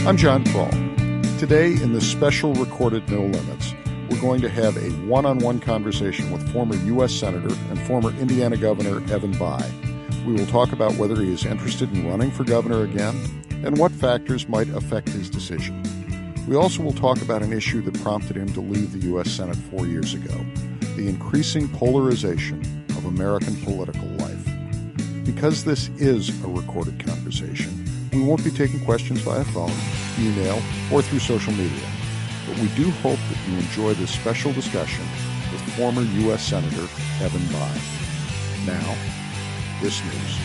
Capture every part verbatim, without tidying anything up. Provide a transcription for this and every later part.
I'm John Kroll. Today, in this special recorded No Limits, we're going to have a one-on-one conversation with former U S Senator and former Indiana Governor Evan Bayh. We will talk about whether he is interested in running for governor again and what factors might affect his decision. We also will talk about an issue that prompted him to leave the U S Senate four years ago, the increasing polarization of American political life. Because this is a recorded conversation, we won't be taking questions via phone, email, or through social media. But we do hope that you enjoy this special discussion with former U S Senator Evan Bayh. Now, this news.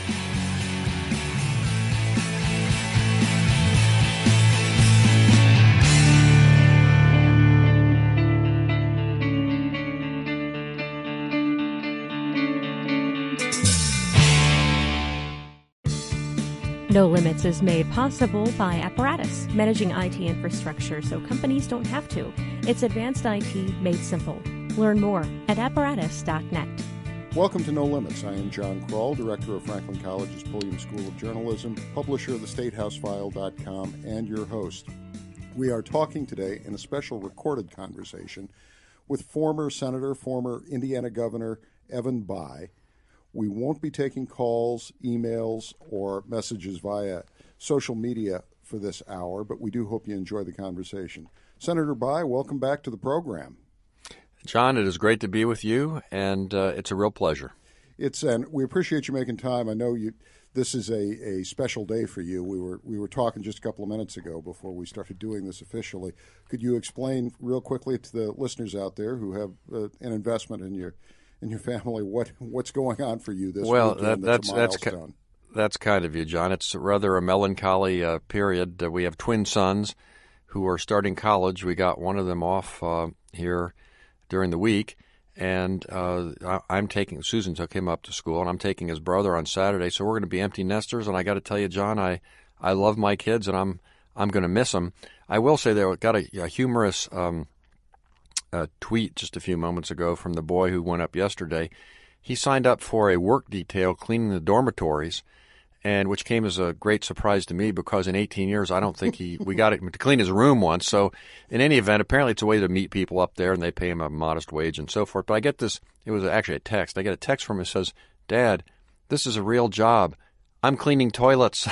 No Limits is made possible by Apparatus, managing I T infrastructure so companies don't have to. It's advanced I T made simple. Learn more at apparatus dot net. Welcome to No Limits. I am John Kroll, director of Franklin College's Pulliam School of Journalism, publisher of the state house file dot com, and your host. We are talking today in a special recorded conversation with former Senator, former Indiana Governor Evan Bayh. We won't be taking calls, emails, or messages via social media for this hour, but we do hope you enjoy the conversation. Senator Bayh, welcome back to the program. John, it is great to be with you, and uh, it's a real pleasure. It's and we appreciate you making time. I know you. This is a, a special day for you. We were we were talking just a couple of minutes ago before we started doing this officially. Could you explain real quickly to the listeners out there who have uh, an investment in your in your family what what's going on for you this well, weekend? Well, that, that's that's that's ki- that's kind of you, John. It's rather a melancholy uh, period. Uh, we have twin sons who are starting college. We got one of them off uh, here during the week, and uh, I, I'm taking Susan took him up to school, and I'm taking his brother on Saturday. So we're going to be empty nesters. And I got to tell you, John, I I love my kids, and I'm I'm going to miss them. I will say they got a, a humorous. Um, A tweet just a few moments ago from the boy who went up yesterday. He signed up for a work detail cleaning the dormitories, and which came as a great surprise to me because in eighteen years I don't think he we got him to clean his room once. So in any event, apparently it's a way to meet people up there, and they pay him a modest wage and so forth. But I get this, it was actually a text. I get a text from him that says, "Dad, this is a real job. I'm cleaning toilets."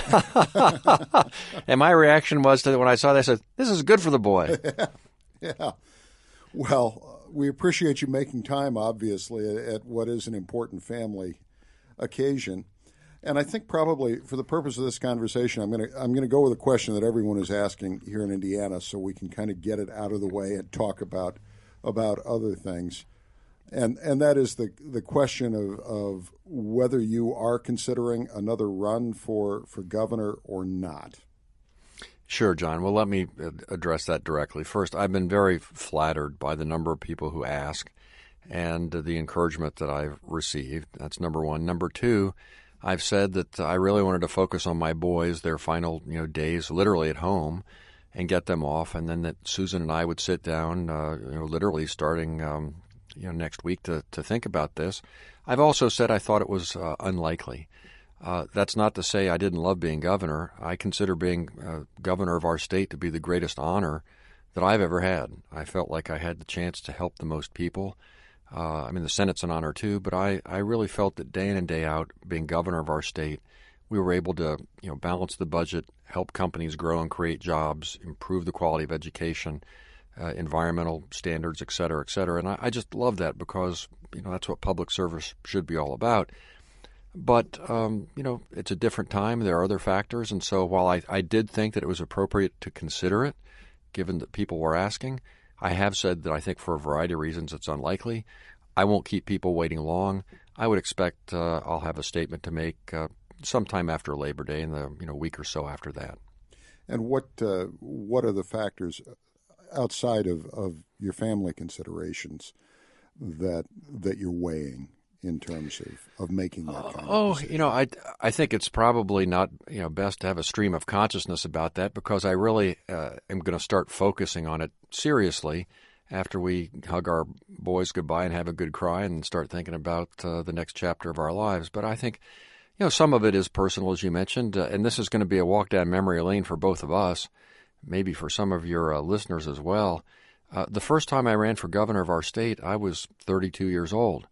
And my reaction was to when I saw that, I said, "This is good for the boy." Yeah. Well, we appreciate you making time, obviously, at what is an important family occasion. And I think probably for the purpose of this conversation, I'm going to I'm going to go with a question that everyone is asking here in Indiana, so we can kind of get it out of the way and talk about about other things. And and that is the the question of, of whether you are considering another run for, for governor or not. Sure, John. Well, let me address that directly. First, I've been very flattered by the number of people who ask and the encouragement that I've received. That's number one. Number two, I've said that I really wanted to focus on my boys, their final you know days literally at home, and get them off, and then that Susan and I would sit down, uh, you know, literally starting um, you know next week to, to think about this. I've also said I thought it was uh, unlikely. Uh, that's not to say I didn't love being governor. I consider being uh, governor of our state to be the greatest honor that I've ever had. I felt like I had the chance to help the most people. Uh, I mean, the Senate's an honor too, but I, I really felt that day in and day out, being governor of our state, we were able to you know balance the budget, help companies grow and create jobs, improve the quality of education, uh, environmental standards, et cetera, et cetera. And I, I just love that because you know that's what public service should be all about. But, um, you know, it's a different time. There are other factors. And so while I, I did think that it was appropriate to consider it, given that people were asking, I have said that I think for a variety of reasons it's unlikely. I won't keep people waiting long. I would expect uh, I'll have a statement to make uh, sometime after Labor Day in the you know week or so after that. And what uh, what are the factors outside of, of your family considerations that that you're weighing in terms of, of making that kind of Oh, decision? you know, I, I think it's probably not, you know, best to have a stream of consciousness about that because I really uh, am going to start focusing on it seriously after we hug our boys goodbye and have a good cry and start thinking about uh, the next chapter of our lives. But I think, You know, some of it is personal, as you mentioned, uh, and this is going to be a walk down memory lane for both of us, maybe for some of your uh, listeners as well. Uh, the first time I ran for governor of our state, I was thirty-two years old.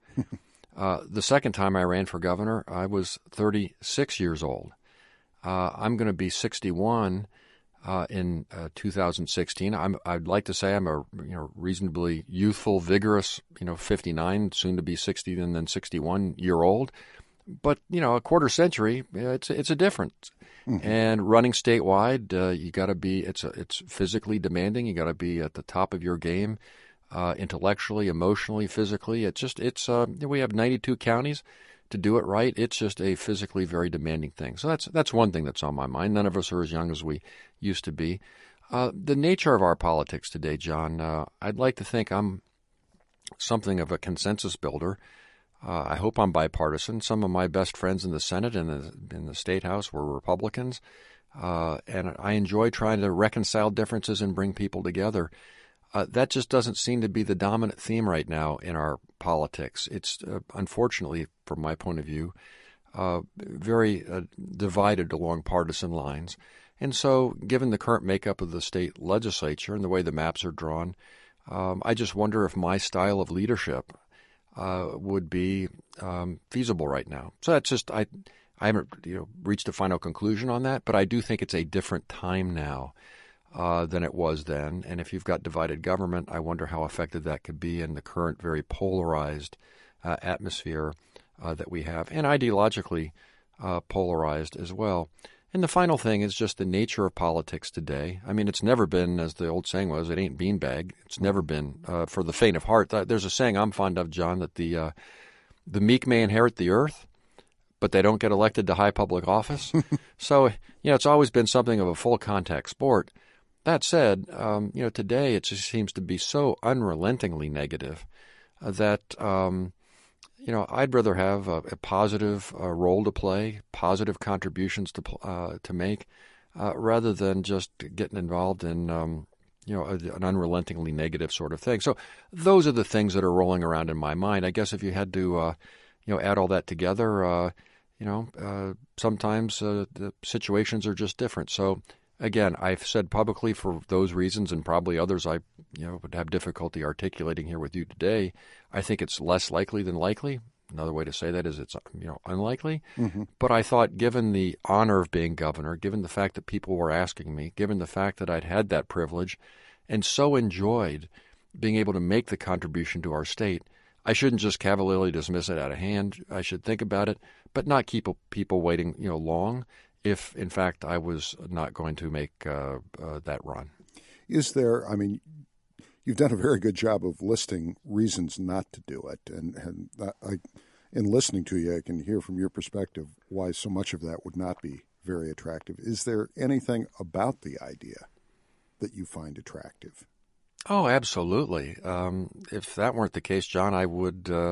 uh, the second time I ran for governor, I was thirty-six years old. Uh, I'm going to be sixty-one uh, in uh, two thousand sixteen. I'm, I'd like to say I'm a you know reasonably youthful, vigorous, you know, fifty-nine, soon to be sixty, and then sixty-one year old. But, you know, a quarter century, it's it's a difference. Mm-hmm. And running statewide, uh, you got to be, it's a, it's physically demanding. You got to be at the top of your game, uh, intellectually, emotionally, physically. It's just, it's, uh, we have ninety-two counties. To do it right, it's just a physically very demanding thing. So that's that's one thing that's on my mind. None of us are as young as we used to be. Uh, the nature of our politics today, John, uh, I'd like to think I'm something of a consensus builder. Uh, I hope I'm bipartisan. Some of my best friends in the Senate and the, in the State House were Republicans, uh, and I enjoy trying to reconcile differences and bring people together. Uh, that just doesn't seem to be the dominant theme right now in our politics. It's, uh, unfortunately, from my point of view, uh, very uh, divided along partisan lines. And so, given the current makeup of the state legislature and the way the maps are drawn, um, I just wonder if my style of leadership uh, would be um, feasible right now. So that's just, I I haven't you know reached a final conclusion on that, but I do think it's a different time now uh, than it was then. And if you've got divided government, I wonder how effective that could be in the current very polarized uh, atmosphere uh, that we have, and ideologically uh, polarized as well. And the final thing is just the nature of politics today. I mean, it's never been, as the old saying was, it ain't beanbag. It's never been uh, for the faint of heart. There's a saying I'm fond of, John, that the uh, the meek may inherit the earth, but they don't get elected to high public office. So, you know, it's always been something of a full contact sport. That said, um, you know, today it just seems to be so unrelentingly negative uh, that, um, you know, I'd rather have a, a positive uh, role to play, positive contributions to uh, to make, uh, rather than just getting involved in, um, you know, a, an unrelentingly negative sort of thing. So those are the things that are rolling around in my mind. I guess if you had to, uh, you know, add all that together, uh, you know, uh, sometimes uh, the situations are just different. So again, I've said publicly for those reasons, and probably others I, you know, would have difficulty articulating here with you today, I think it's less likely than likely. Another way to say that is it's, you know, unlikely. Mm-hmm. But I thought, given the honor of being governor, given the fact that people were asking me, given the fact that I'd had that privilege and so enjoyed being able to make the contribution to our state, I shouldn't just cavalierly dismiss it out of hand. I should think about it, but not keep people waiting, you know, long if, in fact, I was not going to make uh, uh, that run. Is there, I mean, you've done a very good job of listing reasons not to do it. And, and I, in listening to you, I can hear from your perspective why so much of that would not be very attractive. Is there anything about the idea that you find attractive? Oh, absolutely. Um, if that weren't the case, John, I would uh,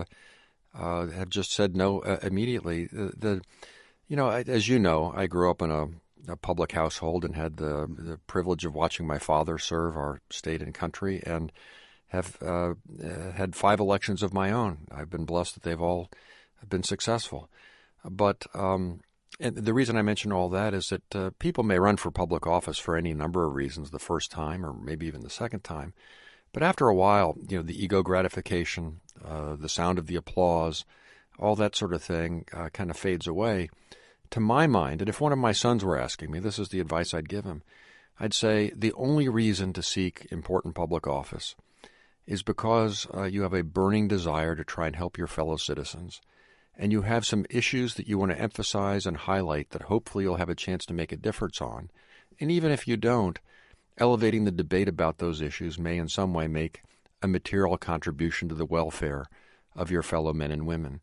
uh, have just said no uh, immediately. The, the You know, I, as you know, I grew up in a, a public household and had the, the privilege of watching my father serve our state and country, and have uh, had five elections of my own. I've been blessed that they've all been successful. But um, and the reason I mention all that is that uh, people may run for public office for any number of reasons the first time or maybe even the second time. But after a while, you know, the ego gratification, uh, the sound of the applause, all that sort of thing uh, kind of fades away. To my mind, and if one of my sons were asking me, this is the advice I'd give him, I'd say the only reason to seek important public office is because uh, you have a burning desire to try and help your fellow citizens, and you have some issues that you want to emphasize and highlight that hopefully you'll have a chance to make a difference on. And even if you don't, elevating the debate about those issues may in some way make a material contribution to the welfare of your fellow men and women.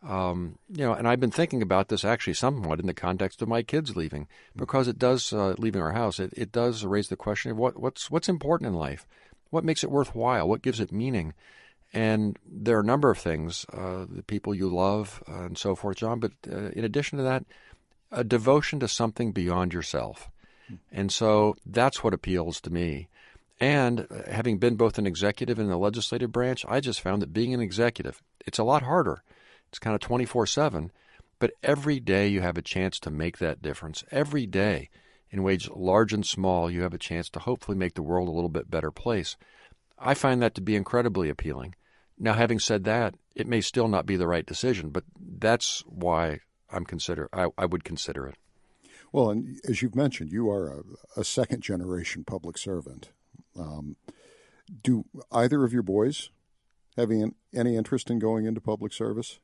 Um, you know, and I've been thinking about this actually somewhat in the context of my kids leaving, because it does, uh, leaving our house, it, it does raise the question of what, what's what's important in life, what makes it worthwhile, what gives it meaning. And there are a number of things, uh, the people you love uh, and so forth, John, but uh, in addition to that, a devotion to something beyond yourself. And so that's what appeals to me. And uh, having been both an executive and the legislative branch, I just found that being an executive, it's a lot harder. It's kind of twenty-four seven, But every day you have a chance to make that difference. Every day, in ways large and small, you have a chance to hopefully make the world a little bit better place. I find that to be incredibly appealing. Now, having said that, it may still not be the right decision, but that's why I'm consider I, I would consider it. Well, and as you've mentioned, you are a, a second-generation public servant. Um, do either of your boys have any, any interest in going into public service?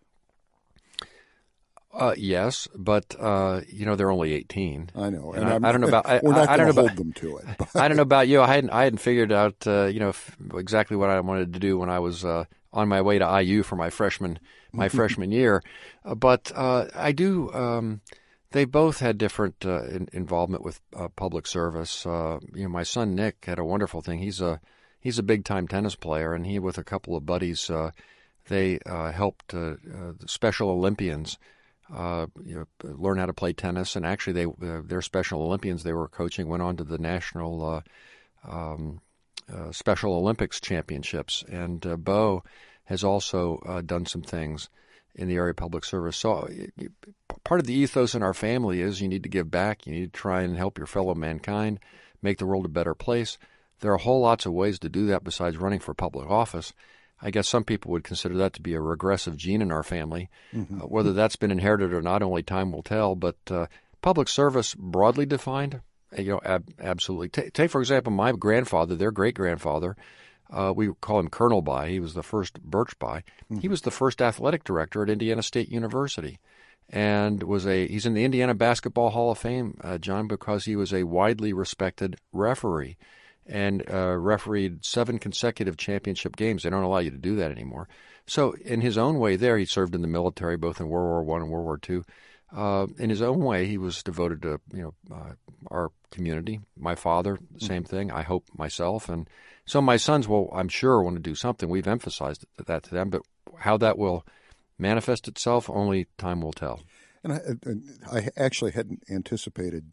Uh, yes, but uh, you know they're only eighteen. I know, and, and I, I don't know about. I, we're not I, I don't going to know hold about, them to it. But. I don't know about you. I hadn't. I hadn't figured out. Uh, you know, f- exactly what I wanted to do when I was uh, on my way to I U for my freshman my freshman year. Uh, but uh, I do. Um, they both had different uh, in, involvement with uh, public service. Uh, you know, my son Nick had a wonderful thing. He's a he's a big time tennis player, and he with a couple of buddies, uh, they uh, helped uh, uh, Special Olympians. Uh, you know, learn how to play tennis, and actually, they uh, their Special Olympians they were coaching went on to the national uh, um, uh, Special Olympics championships. And uh, Bo has also uh, done some things in the area of public service. So, you, part of the ethos in our family is you need to give back. You need to try and help your fellow mankind, make the world a better place. There are whole lots of ways to do that besides running for public office. I guess some people would consider that to be a regressive gene in our family. Mm-hmm. Uh, whether that's been inherited or not, only time will tell. But uh, public service, broadly defined, you know, ab- absolutely. T- take, for example, my grandfather, their great-grandfather, uh, we call him Colonel By. He was the first Birch By. Mm-hmm. He was the first athletic director at Indiana State University, and was a he's in the Indiana Basketball Hall of Fame, uh, John, because he was a widely respected referee. And uh, refereed seven consecutive championship games. They don't allow you to do that anymore. So in his own way there, he served in the military, both in World War One and World War Two. Uh, in his own way, he was devoted to you know uh, our community. My father, same thing. I hope myself. And so my sons will, I'm sure, want to do something. We've emphasized that to them. But how that will manifest itself, only time will tell. And I, I actually hadn't anticipated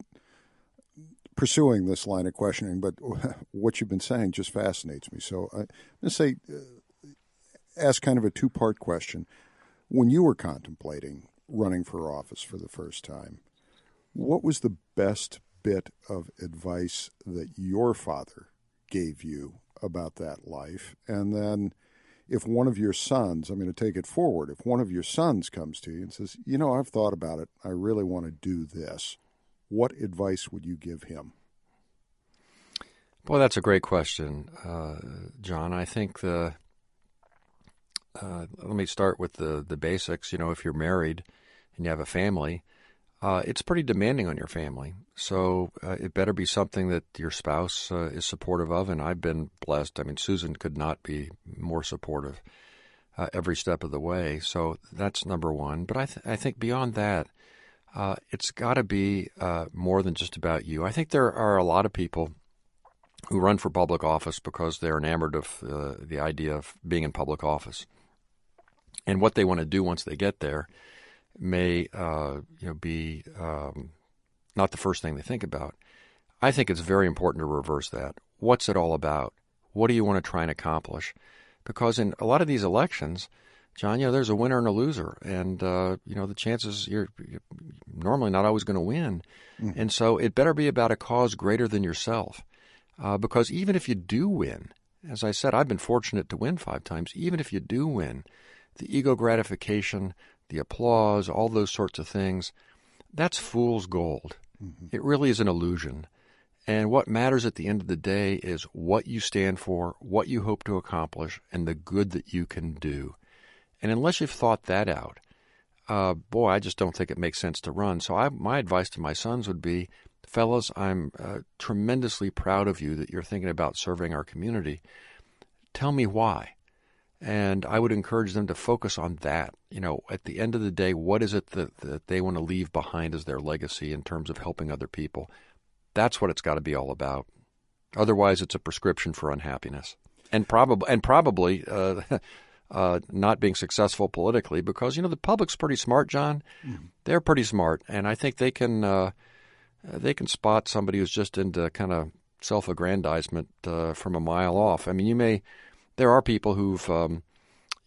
pursuing this line of questioning, but what you've been saying just fascinates me. So I'm going to say, uh, ask kind of a two-part question. When you were contemplating running for office for the first time, what was the best bit of advice that your father gave you about that life? And then if one of your sons, I'm going to take it forward, if one of your sons comes to you and says, you know, I've thought about it, I really want to do this, what advice would you give him? Boy, that's a great question, uh, John. I think the uh, let me start with the, the basics. You know, if you're married and you have a family, uh, it's pretty demanding on your family. So uh, it better be something that your spouse uh, is supportive of, and I've been blessed. I mean, Susan could not be more supportive uh, every step of the way. So that's number one. But I, th- I think beyond that, Uh, it's got to be uh, more than just about you. I think there are a lot of people who run for public office because they're enamored of uh, the idea of being in public office. And what they want to do once they get there may uh, you know, be um, not the first thing they think about. I think it's very important to reverse that. What's it all about? What do you want to try and accomplish? Because in a lot of these elections, John, you know, there's a winner and a loser, and, uh, you know, the chances you're, you're normally not always going to win. Mm. And so it better be about a cause greater than yourself, uh, because even if you do win, as I said, I've been fortunate to win five times, even if you do win, the ego gratification, the applause, all those sorts of things, that's fool's gold. Mm-hmm. It really is an illusion. And what matters at the end of the day is what you stand for, what you hope to accomplish, and the good that you can do. And unless you've thought that out, uh, boy, I just don't think it makes sense to run. So I, my advice to my sons would be, fellas, I'm uh, tremendously proud of you that you're thinking about serving our community. Tell me why. And I would encourage them to focus on that. You know, at the end of the day, what is it that, that they want to leave behind as their legacy in terms of helping other people? That's what it's got to be all about. Otherwise, it's a prescription for unhappiness. And, prob- and probably... Uh, Uh, not being successful politically, because, you know, the public's pretty smart, John. Mm-hmm. They're pretty smart, and I think they can uh, they can spot somebody who's just into kind of self-aggrandizement uh, from a mile off. I mean, you may there are people who've um,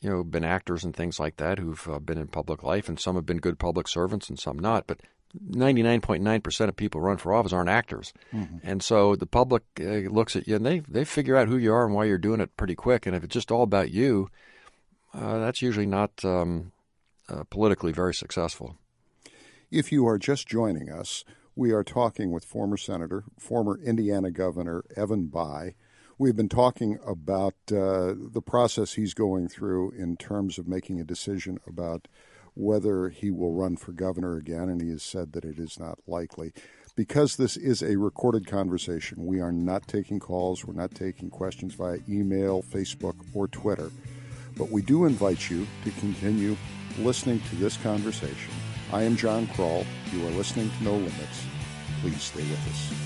you know, been actors and things like that who've uh, been in public life, and some have been good public servants and some not. But ninety-nine point nine percent of people who run for office aren't actors. Mm-hmm. And so the public uh, looks at you and they, they figure out who you are and why you're doing it pretty quick. And if it's just all about you, uh, that's usually not um, uh, politically very successful. If you are just joining us, we are talking with former Senator, former Indiana Governor Evan Bayh. We've been talking about uh, the process he's going through in terms of making a decision about whether he will run for governor again, and he has said that it is not likely. Because this is a recorded conversation, we are not taking calls, we're not taking questions via email, Facebook, or Twitter. But we do invite you to continue listening to this conversation. I am John Kroll. You are listening to No Limits. Please stay with us.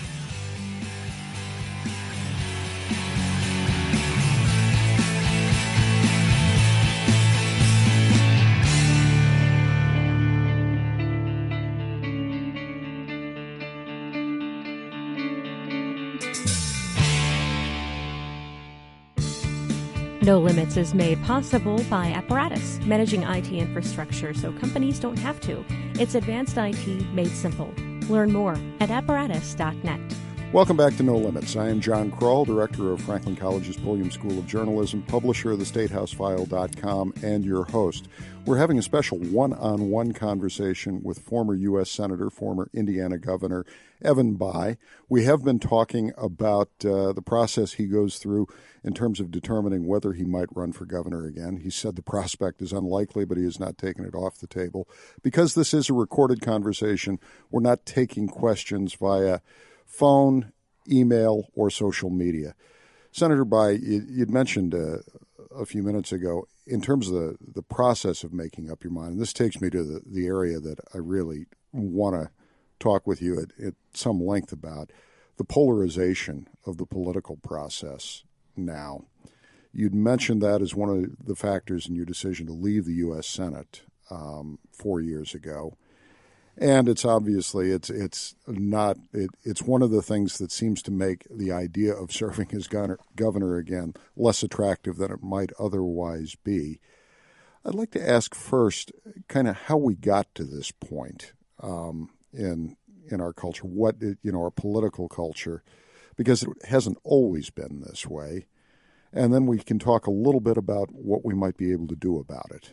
No Limits is made possible by Apparatus, managing I T infrastructure so companies don't have to. It's advanced I T made simple. Learn more at apparatus dot net. Welcome back to No Limits. I am John Kroll, director of Franklin College's Pulliam School of Journalism, publisher of the state house file dot com, and your host. We're having a special one-on-one conversation with former U S Senator, former Indiana Governor Evan Bayh. We have been talking about uh, the process he goes through in terms of determining whether he might run for governor again. He said the prospect is unlikely, but he has not taken it off the table. Because this is a recorded conversation, we're not taking questions via phone, email, or social media. Senator Bayh, you'd mentioned uh, a few minutes ago, in terms of the, the process of making up your mind, and this takes me to the, the area that I really want to talk with you at, at some length about, the polarization of the political process now. You'd mentioned that as one of the factors in your decision to leave the U S Senate um, four years ago. And it's obviously it's it's not it, it's one of the things that seems to make the idea of serving as governor, governor again less attractive than it might otherwise be. I'd like to ask first, kind of how we got to this point um, in in our culture, what it, you know, our political culture, because it hasn't always been this way, and then we can talk a little bit about what we might be able to do about it.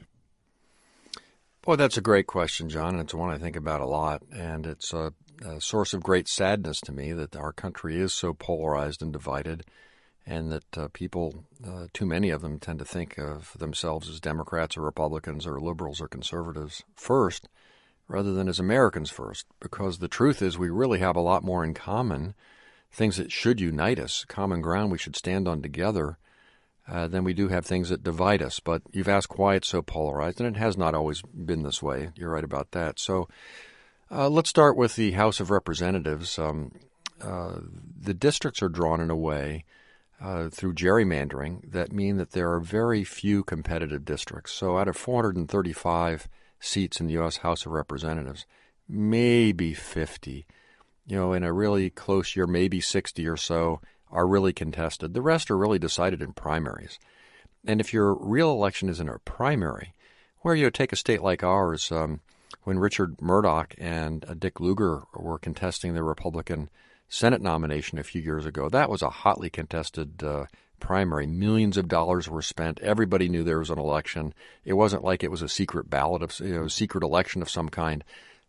Boy, that's a great question, John, and it's one I think about a lot, and it's a, a source of great sadness to me that our country is so polarized and divided, and that uh, people, uh, too many of them, tend to think of themselves as Democrats or Republicans or liberals or conservatives first, rather than as Americans first, because the truth is we really have a lot more in common, things that should unite us, common ground we should stand on together, Uh, then we do have things that divide us. But you've asked why it's so polarized, and it has not always been this way. You're right about that. So uh, let's start with the House of Representatives. Um, uh, the districts are drawn in a way uh, through gerrymandering that mean that there are very few competitive districts. So out of four hundred thirty-five seats in the U S House of Representatives, maybe fifty, you know, in a really close year, maybe sixty or so, are really contested. The rest are really decided in primaries. And if your real election is in a primary, where you take a state like ours, um, when Richard Murdoch and uh, Dick Lugar were contesting the Republican Senate nomination a few years ago, that was a hotly contested uh, primary. Millions of dollars were spent. Everybody knew there was an election. It wasn't like it was a secret ballot, of, you know, secret election of some kind.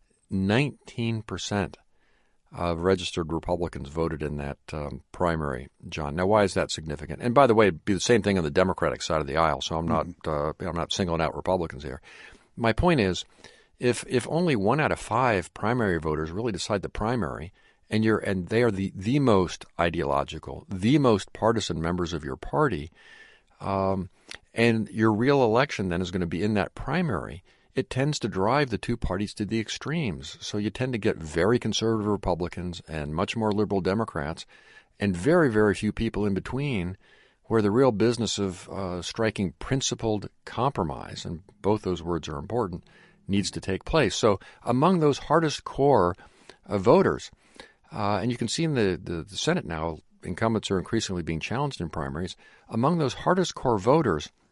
nineteen percent of registered Republicans voted in that um, primary, John. Now, why is that significant? And by the way, it'd be the same thing on the Democratic side of the aisle, so I'm not uh, I'm not singling out Republicans here. My point is, if if only one out of five primary voters really decide the primary, and you're and they are the, the most ideological, the most partisan members of your party, um, and your real election then is going to be in that primary, it tends to drive the two parties to the extremes. So you tend to get very conservative Republicans and much more liberal Democrats, and very, very few people in between, where the real business of uh, striking principled compromise, and both those words are important, needs to take place. So among those hardest core uh, voters, uh, and you can see in the, the, the Senate now, incumbents are increasingly being challenged in primaries. Among those hardest core voters,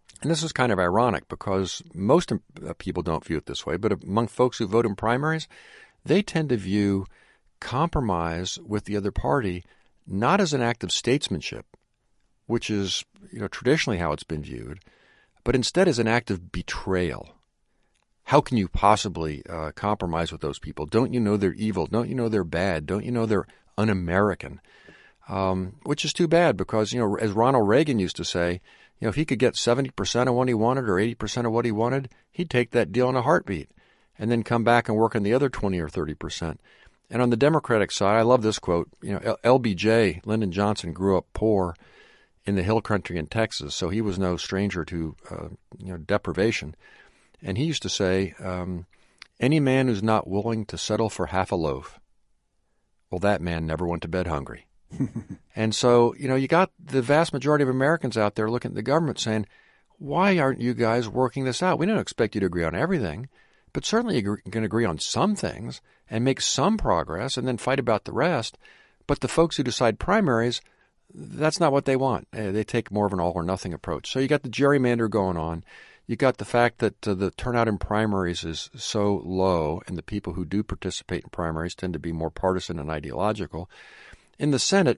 And this is kind of ironic because most people don't view it this way, but among folks who vote in primaries, they tend to view compromise with the other party not as an act of statesmanship, which is, you know, traditionally how it's been viewed, but instead as an act of betrayal. How can you possibly uh, compromise with those people? Don't you know they're evil? Don't you know they're bad? Don't you know they're un-American? Um, which is too bad because, you know, as Ronald Reagan used to say, you know, if he could get seventy percent of what he wanted or eighty percent of what he wanted, he'd take that deal in a heartbeat and then come back and work on the other twenty or thirty percent. And on the Democratic side, I love this quote. You know, L B J, Lyndon Johnson, grew up poor in the hill country in Texas, so he was no stranger to, uh, you know, deprivation. And he used to say, um, any man who's not willing to settle for half a loaf, well, that man never went to bed hungry. And so, you know, you got the vast majority of Americans out there looking at the government saying, why aren't you guys working this out? We don't expect you to agree on everything, but certainly you can agree on some things and make some progress and then fight about the rest. But the folks who decide primaries, that's not what they want. They take more of an all-or-nothing approach. So you got the gerrymander going on. You got the fact that uh, the turnout in primaries is so low, and the people who do participate in primaries tend to be more partisan and ideological. In the Senate,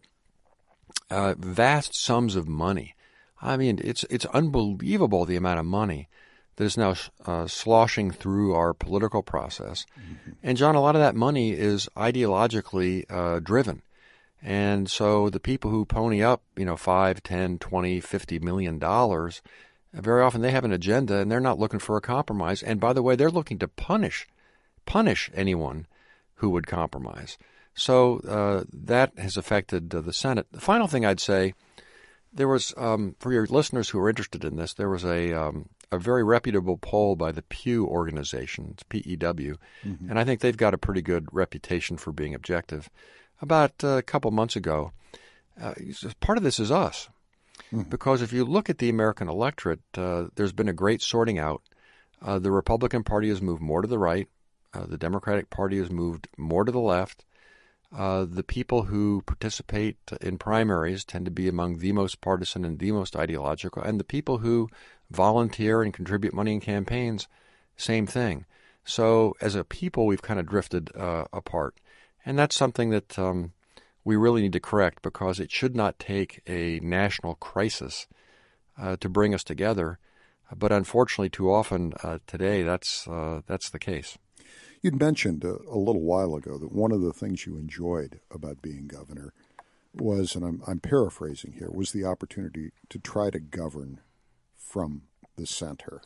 uh, vast sums of money. I mean, it's it's unbelievable the amount of money that is now uh, sloshing through our political process. Mm-hmm. And, John, a lot of that money is ideologically uh, driven. And so the people who pony up, you know, five, ten, twenty, fifty million dollars, very often they have an agenda and they're not looking for a compromise. And by the way, they're looking to punish, punish anyone who would compromise. So uh, that has affected uh, the Senate. The final thing I'd say, there was, um, for your listeners who are interested in this, there was a um, a very reputable poll by the Pew organization, it's P E W, mm-hmm. and I think they've got a pretty good reputation for being objective. About uh, a couple months ago, uh, part of this is us. Mm-hmm. Because if you look at the American electorate, uh, there's been a great sorting out. Uh, the Republican Party has moved more to the right. Uh, the Democratic Party has moved more to the left. Uh, the people who participate in primaries tend to be among the most partisan and the most ideological. And the people who volunteer and contribute money in campaigns, same thing. So as a people, we've kind of drifted uh, apart. And that's something that um, we really need to correct because it should not take a national crisis uh, to bring us together. But unfortunately, too often uh, today, that's uh, that's the case. You'd mentioned a, a little while ago that one of the things you enjoyed about being governor was, and I'm, I'm paraphrasing here, was the opportunity to try to govern from the center.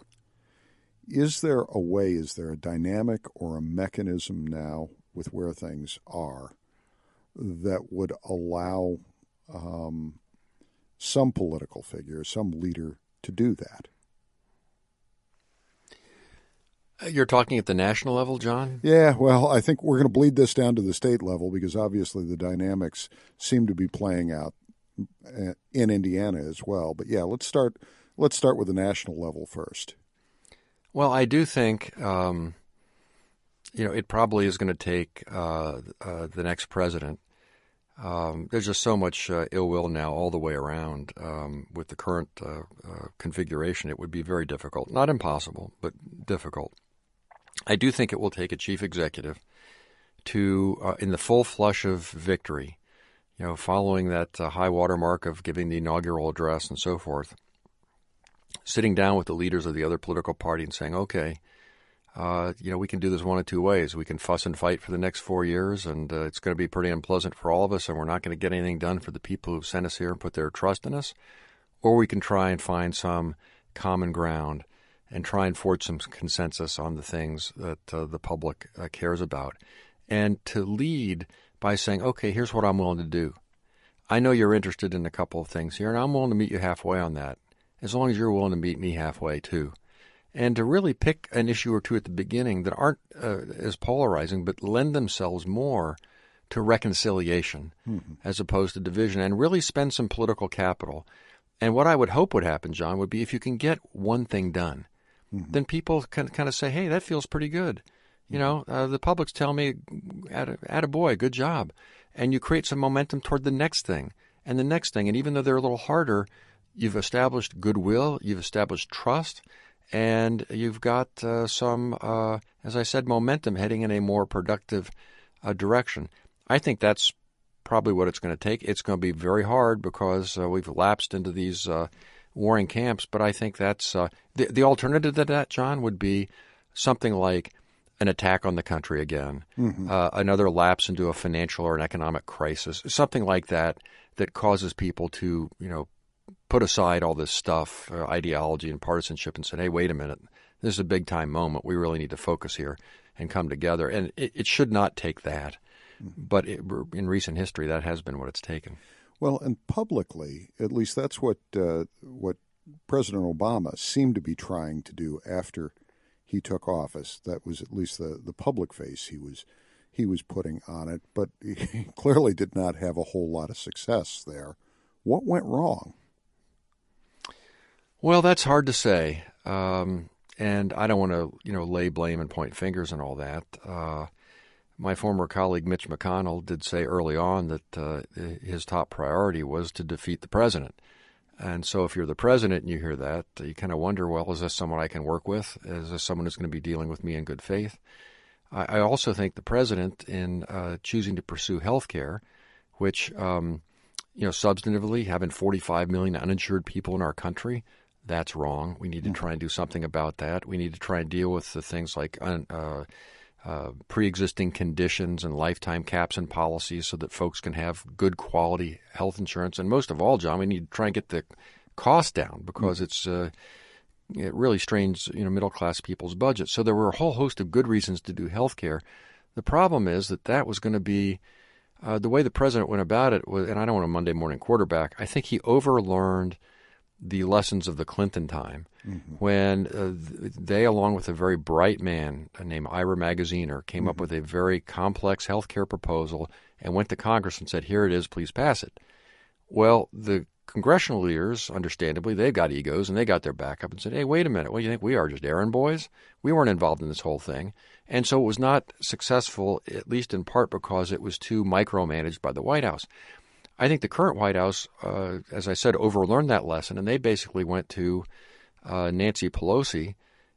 Is there a way, is there a dynamic or a mechanism now with where things are that would allow um, some political figure, some leader to do that? You're talking at the national level, John? Yeah, well, I think we're going to bleed this down to the state level because obviously the dynamics seem to be playing out in Indiana as well. But yeah, let's start. Let's start with the national level first. Well, I do think um, you know it probably is going to take uh, uh, the next president. Um, there's just so much uh, ill will now all the way around um, with the current uh, uh, configuration. It would be very difficult, not impossible, but difficult. I do think it will take a chief executive to, uh, in the full flush of victory, you know, following that uh, high water mark of giving the inaugural address and so forth, sitting down with the leaders of the other political party and saying, okay, uh, you know, we can do this one of two ways. We can fuss and fight for the next four years, and uh, it's going to be pretty unpleasant for all of us, and we're not going to get anything done for the people who've sent us here and put their trust in us. Or we can try and find some common ground and try and forge some consensus on the things that uh, the public uh, cares about. And to lead by saying, okay, here's what I'm willing to do. I know you're interested in a couple of things here, and I'm willing to meet you halfway on that, as long as you're willing to meet me halfway too. And to really pick an issue or two at the beginning that aren't uh, as polarizing, but lend themselves more to reconciliation mm-hmm. as opposed to division, and really spend some political capital. And what I would hope would happen, John, would be if you can get one thing done, mm-hmm. then people can kind of say, hey, that feels pretty good. You know, uh, the public's telling me, atta, attaboy, good job. And you create some momentum toward the next thing and the next thing. And even though they're a little harder, you've established goodwill, you've established trust, and you've got uh, some, uh, as I said, momentum heading in a more productive uh, direction. I think that's probably what it's going to take. It's going to be very hard because uh, we've lapsed into these uh, warring camps, but I think that's uh, the, the alternative to that, John, would be something like an attack on the country again, mm-hmm. uh, another lapse into a financial or an economic crisis, something like that that causes people to, you know, put aside all this stuff, uh, ideology and partisanship, and say, hey, wait a minute, this is a big-time moment. We really need to focus here and come together. And it, it should not take that. Mm-hmm. But it, in recent history, that has been what it's taken. Well, and publicly, at least that's what uh, what President Obama seemed to be trying to do after he took office. That was at least the, the public face he was he was putting on it. But he clearly did not have a whole lot of success there. What went wrong? Well, that's hard to say, um, and I don't want to, you know, lay blame and point fingers and all that. Uh, my former colleague Mitch McConnell did say early on that uh, his top priority was to defeat the president. And so if you're the president and you hear that, you kind of wonder, well, is this someone I can work with? Is this someone who's going to be dealing with me in good faith? I, I also think the president, in uh, choosing to pursue health care, which, um, you know, substantively having forty-five million uninsured people in our country, that's wrong. We need to try and do something about that. We need to try and deal with the things like uh, uh, pre-existing conditions and lifetime caps and policies so that folks can have good quality health insurance. And most of all, John, we need to try and get the cost down because it's uh, it really strains, you know, middle-class people's budgets. So there were a whole host of good reasons to do health care. The problem is that that was going to be uh, the way the president went about it was, and I don't want a Monday morning quarterback, I think he overlearned the lessons of the Clinton time, mm-hmm. when uh, they, along with a very bright man named Ira Magaziner, came mm-hmm. up with a very complex health care proposal and went to Congress and said, here it is, please pass it. Well, the congressional leaders, understandably, they've got egos, and they got their back up and said, hey, wait a minute, what do you think we are, just errand boys? We weren't involved in this whole thing. And so it was not successful, at least in part because it was too micromanaged by the White House. I think the current White House, uh, as I said, overlearned that lesson, and they basically went to uh, Nancy Pelosi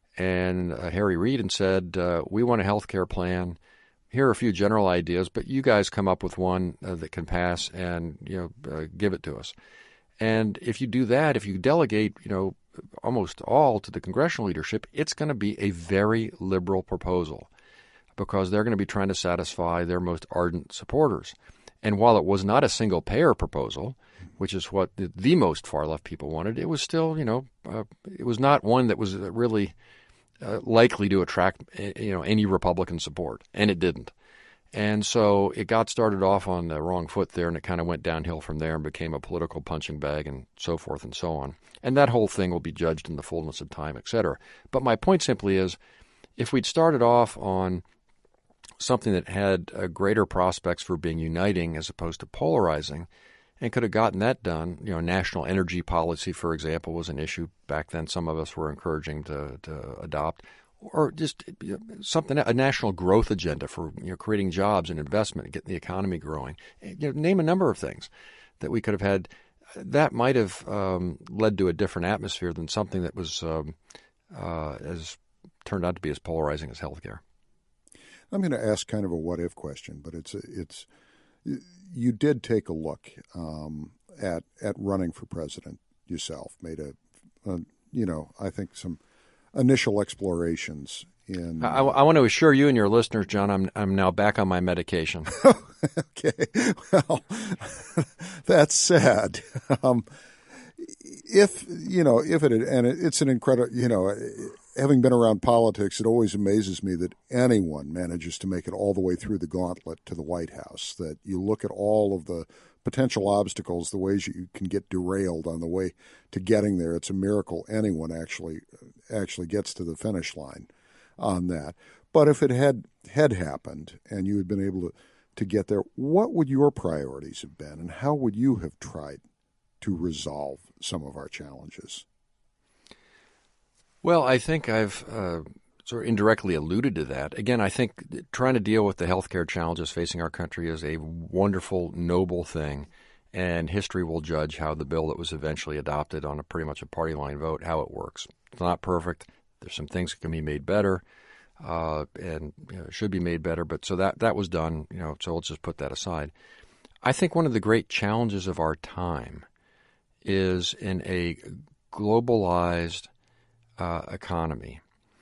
and uh, Harry Reid and said, uh, we want a health care plan. Here are a few general ideas, but you guys come up with one uh, that can pass and, you know, uh, give it to us. And if you do that, if you delegate, you know, almost all to the congressional leadership, it's going to be a very liberal proposal because they're going to be trying to satisfy their most ardent supporters. And while it was not a single-payer proposal, which is what the, the most far-left people wanted, it was still, you know, uh, it was not one that was really uh, likely to attract, you know, any Republican support, and it didn't. And so it got started off on the wrong foot there, and it kind of went downhill from there and became a political punching bag and so forth and so on. And that whole thing will be judged in the fullness of time, et cetera. But my point simply is, if we'd started off on something that had uh, greater prospects for being uniting as opposed to polarizing, and could have gotten that done. You know, national energy policy, for example, was an issue back then some of us were encouraging to, to adopt, or just you know, something, a national growth agenda for you know creating jobs and investment and getting the economy growing. You know, name a number of things that we could have had. That might have um, led to a different atmosphere than something that was um, uh, as turned out to be as polarizing as healthcare. I'm going to ask kind of a what-if question, but it's it's you did take a look um, at at running for president yourself, made a, a you know I think some initial explorations in. I, I want to assure you and your listeners, John, I'm I'm now back on my medication. Okay, well, that's sad. Um, if you know, if it had, and it, it's an incredible, you know. Having been around politics, it always amazes me that anyone manages to make it all the way through the gauntlet to the White House, that you look at all of the potential obstacles, the ways you can get derailed on the way to getting there. It's a miracle anyone actually actually gets to the finish line on that. But if it had had happened and you had been able to, to get there, what would your priorities have been, and how would you have tried to resolve some of our challenges? Well, I think I've uh, sort of indirectly alluded to that. Again, I think trying to deal with the healthcare challenges facing our country is a wonderful, noble thing. and history will judge how the bill that was eventually adopted on a pretty much a party line vote, how it works. It's not perfect. There's some things that can be made better, uh, and you know, should be made better. But so that that was done. You know, so let's just put that aside. I think one of the great challenges of our time is in a globalized uh, economy,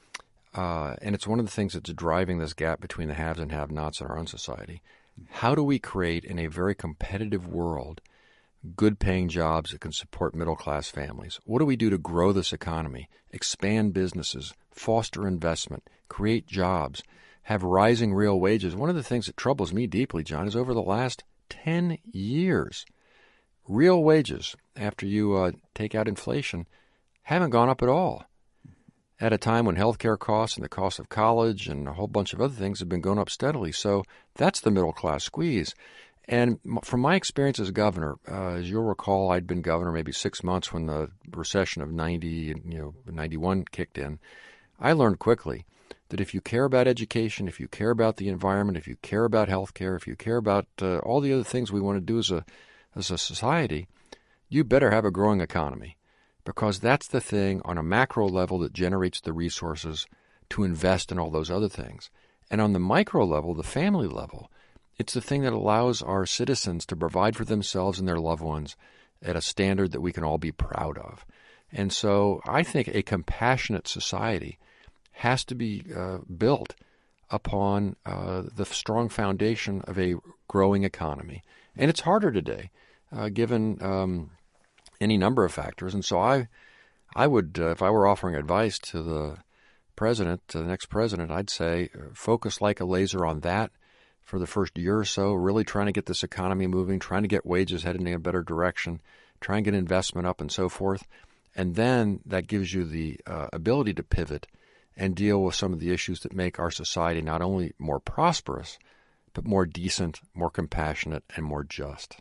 uh, and it's one of the things that's driving this gap between the haves and have-nots in our own society. How do we create, in a very competitive world, good-paying jobs that can support middle-class families? What do we do to grow this economy, expand businesses, foster investment, create jobs, have rising real wages? One of the things that troubles me deeply, John, is over the last ten years, real wages, after you uh, take out inflation, haven't gone up at all, at a time when healthcare costs and the cost of college and a whole bunch of other things have been going up steadily. So that's the middle-class squeeze. And from my experience as governor, uh, as you'll recall, I'd been governor maybe six months when the recession of ninety and you know ninety-one kicked in. I learned quickly that if you care about education, if you care about the environment, if you care about healthcare, if you care about uh, all the other things we want to do as a as a society, you better have a growing economy, because that's the thing on a macro level that generates the resources to invest in all those other things. And on the micro level, the family level, it's the thing that allows our citizens to provide for themselves and their loved ones at a standard that we can all be proud of. And so I think a compassionate society has to be uh, built upon uh, the strong foundation of a growing economy. And it's harder today, uh, given um, any number of factors. And so I I would, uh, if I were offering advice to the president, to the next president, I'd say uh, focus like a laser on that for the first year or so, really trying to get this economy moving, trying to get wages headed in a better direction, try and get investment up and so forth. And then that gives you the uh, ability to pivot and deal with some of the issues that make our society not only more prosperous, but more decent, more compassionate, and more just.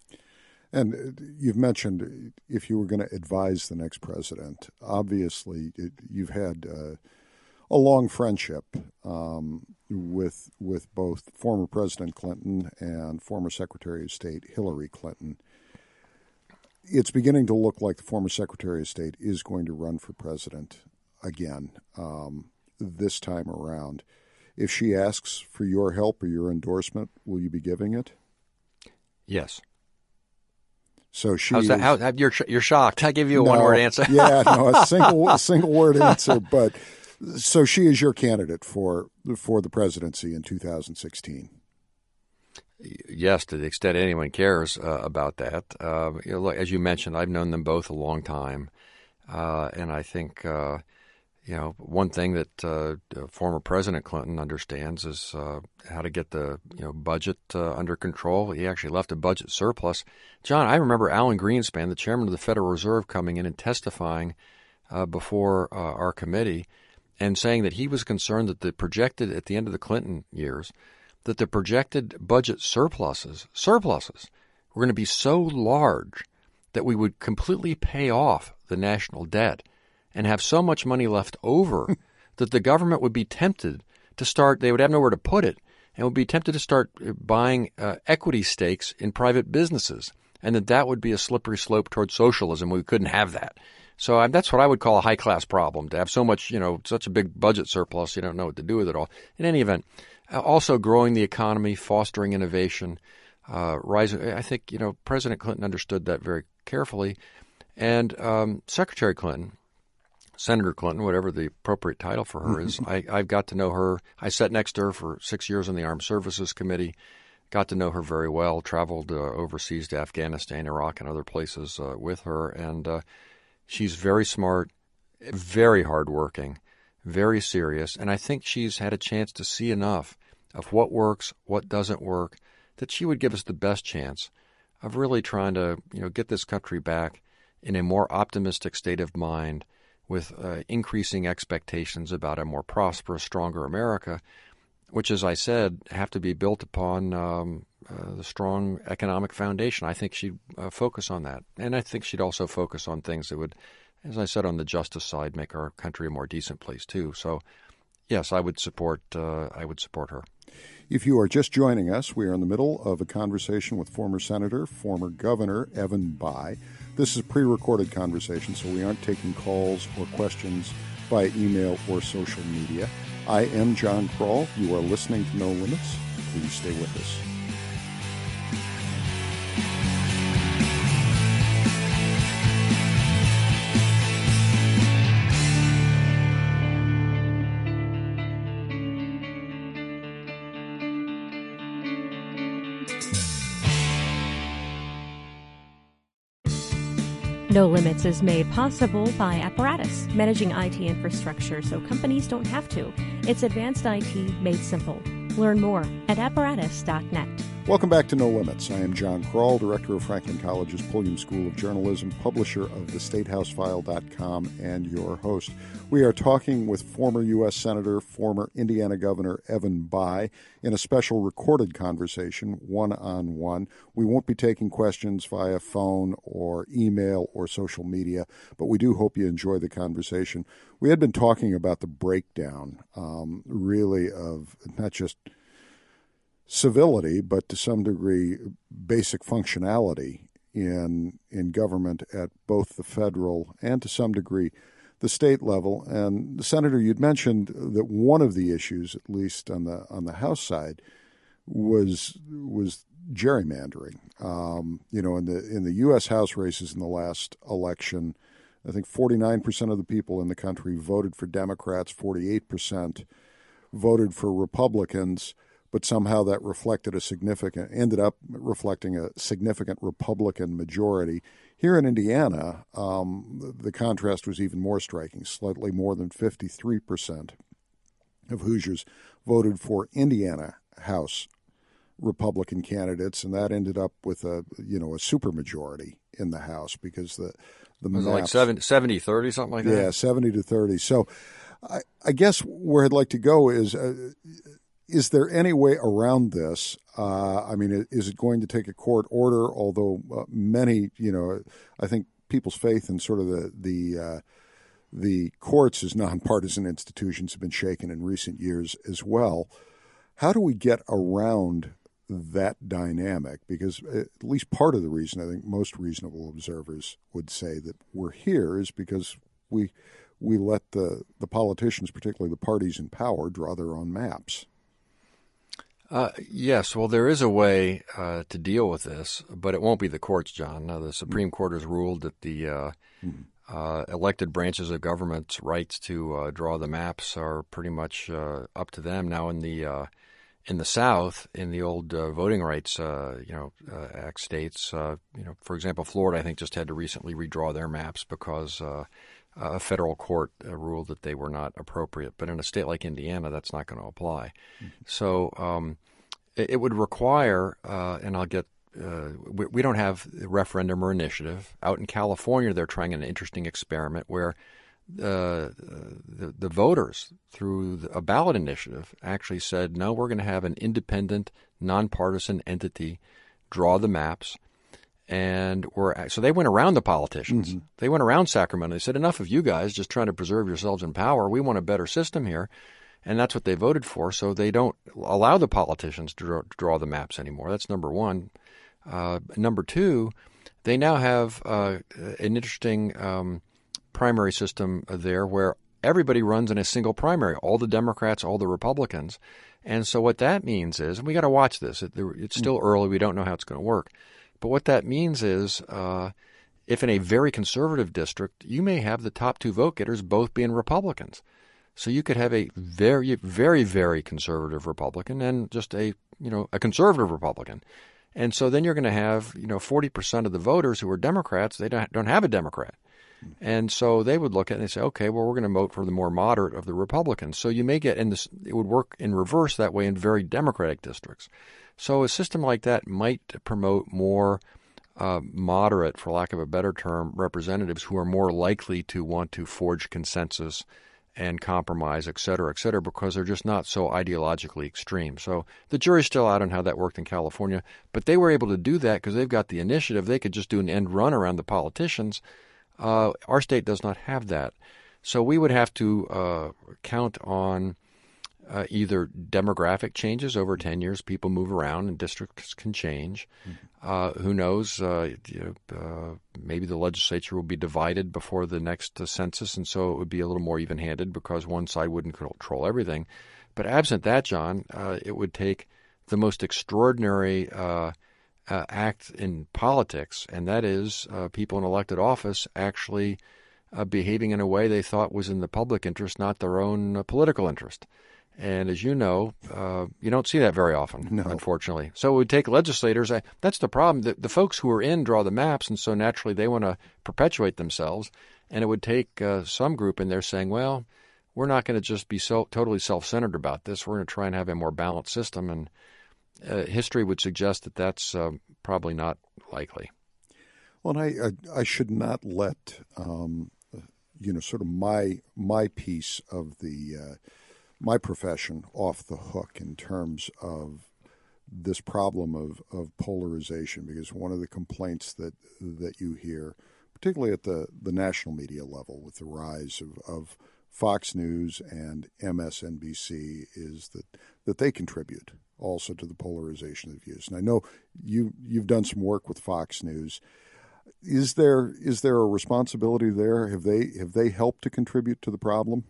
And you've mentioned if you were going to advise the next president, obviously it, you've had uh, a long friendship um, with with both former President Clinton and former Secretary of State Hillary Clinton. It's beginning to look like the former Secretary of State is going to run for president again um, this time around. If she asks for your help or your endorsement, will you be giving it? Yes. So she. How's that? Is, How, you're you're shocked. I give you a no, one-word answer. yeah, no, a single a single word answer. But so she is your candidate for for the presidency in two thousand sixteen. Yes, to the extent anyone cares uh, about that. Uh, you know, look, as you mentioned, I've known them both a long time, uh, and I think uh, you know one thing that uh, former President Clinton understands is uh, how to get the you know budget uh, under control. He actually left a budget surplus. John, I remember Alan Greenspan, the chairman of the Federal Reserve, coming in and testifying uh, before uh, our committee and saying that he was concerned that the projected at the end of the Clinton years, that the projected budget surpluses, surpluses were going to be so large that we would completely pay off the national debt and have so much money left over that the government would be tempted to start, they would have nowhere to put it, and would be tempted to start buying uh, equity stakes in private businesses, and that that would be a slippery slope towards socialism. We couldn't have that. So um, that's what I would call a high-class problem, to have so much, you know, such a big budget surplus, you don't know what to do with it all. In any event, also growing the economy, fostering innovation, uh, rising. I think, you know, President Clinton understood that very carefully. And um, Secretary Clinton, Senator Clinton, whatever the appropriate title for her is, I, I've got to know her. I sat next to her for six years on the Armed Services Committee, got to know her very well, traveled uh, overseas to Afghanistan, Iraq, and other places uh, with her. And uh, she's very smart, very hardworking, very serious, and I think she's had a chance to see enough of what works, what doesn't work, that she would give us the best chance of really trying to, you know, get this country back in a more optimistic state of mind with uh, increasing expectations about a more prosperous, stronger America, which, as I said, have to be built upon um, uh, the strong economic foundation. I think she'd uh, focus on that. And I think she'd also focus on things that would, as I said, on the justice side, make our country a more decent place too. So, yes, I would support. Uh, I would support her. If you are just joining us, we are in the middle of a conversation with former Senator, former Governor Evan Bayh. This is a pre-recorded conversation, so we aren't taking calls or questions by email or social media. I am John Kroll. You are listening to No Limits. Please stay with us. No Limits is made possible by Apparatus, managing I T infrastructure so companies don't have to. It's advanced I T made simple. Learn more at apparatus dot net. Welcome back to No Limits. I am John Kroll, director of Franklin College's Pulliam School of Journalism, publisher of the state house file dot com, and your host. We are talking with former U S Senator, former Indiana Governor Evan Bayh in a special recorded conversation, one-on-one. We won't be taking questions via phone or email or social media, but we do hope you enjoy the conversation. We had been talking about the breakdown, um, really, of not just civility, but to some degree basic functionality in in government at both the federal and to some degree the state level. And Senator, you'd mentioned that one of the issues, at least on the on the House side, was was gerrymandering. Um, you know, in the in the U S House races in the last election, I think forty-nine percent of the people in the country voted for Democrats, forty-eight percent voted for Republicans. But somehow that reflected a significant, ended up reflecting a significant Republican majority. Here in Indiana, um, the, the contrast was even more striking. Slightly more than fifty-three percent of Hoosiers voted for Indiana House Republican candidates, and that ended up with a you know a supermajority in the House because the the was maps, it like seventy thirty, something like that? Yeah, seventy to thirty. So I, I guess where I'd like to go is. Uh, Is there any way around this? Uh, I mean, is it going to take a court order? Although uh, many, you know, I think people's faith in sort of the the uh, the courts as nonpartisan institutions have been shaken in recent years as well. How do we get around that dynamic? Because at least part of the reason I think most reasonable observers would say that we're here is because we we let the the politicians, particularly the parties in power, draw their own maps. Uh, yes, well, there is a way uh, to deal with this, but it won't be the courts, John. Now, the Supreme Court has ruled that the uh, mm-hmm. uh, elected branches of government's rights to uh, draw the maps are pretty much uh, up to them. Now, in the uh, in the South, in the old uh, voting rights, uh, you know, uh, Act states, uh, you know, for example, Florida, I think, just had to recently redraw their maps because uh, a federal court uh, ruled that they were not appropriate. But in a state like Indiana, that's not going to apply. Mm-hmm. So um, it, it would require, uh, and I'll get, uh, we, we don't have a referendum or initiative. Out in California, they're trying an interesting experiment where uh, the, the voters, through a ballot initiative, actually said, no, we're going to have an independent, nonpartisan entity draw the maps. And we're, so they went around the politicians. Mm-hmm. They went around Sacramento. They said, enough of you guys just trying to preserve yourselves in power. We want a better system here. And that's what they voted for. So they don't allow the politicians to draw, to draw the maps anymore. That's number one. Uh, number two, they now have uh, an interesting um, primary system there where everybody runs in a single primary, all the Democrats, all the Republicans. And so what that means is, and we got to watch this. It, it's still mm-hmm. early. We don't know how it's going to work. But what that means is uh, if in a very conservative district, you may have the top two vote getters both being Republicans. So you could have a very, very, very conservative Republican and just a, you know, a conservative Republican. And so then you're going to have, you know, forty percent of the voters who are Democrats, they don't, don't have a Democrat. And so they would look at it and say, okay, well, we're going to vote for the more moderate of the Republicans. So you may get in this, it would work in reverse that way in very Democratic districts. So a system like that might promote more uh, moderate, for lack of a better term, representatives who are more likely to want to forge consensus and compromise, et cetera, et cetera, because they're just not so ideologically extreme. So the jury's still out on how that worked in California, but they were able to do that because they've got the initiative. They could just do an end run around the politicians. Uh, our state does not have that. So we would have to uh, count on uh, either demographic changes over ten years, people move around and districts can change. Mm-hmm. Uh, who knows? Uh, you know, uh, maybe the legislature will be divided before the next uh, census, and so it would be a little more even-handed because one side wouldn't control everything. But absent that, John, uh, it would take the most extraordinary uh, uh, act in politics, and that is uh, people in elected office actually uh, behaving in a way they thought was in the public interest, not their own uh, political interest. And as you know, uh, you don't see that very often, no. unfortunately. So it would take legislators. Uh, that's the problem. The, the folks who are in draw the maps, and so naturally they want to perpetuate themselves. And it would take uh, some group in there saying, well, we're not going to just be so totally self-centered about this. We're going to try and have a more balanced system. And uh, history would suggest that that's uh, probably not likely. Well, and I, I, I should not let, um, you know, sort of my my piece of the uh, my profession off the hook in terms of this problem of, of polarization, because one of the complaints that that you hear, particularly at the, the national media level with the rise of, of Fox News and M S N B C, is that, that they contribute also to the polarization of views. And I know you, you've done some work with Fox News. Is there is there a responsibility there? Have they have they helped to contribute to the problem?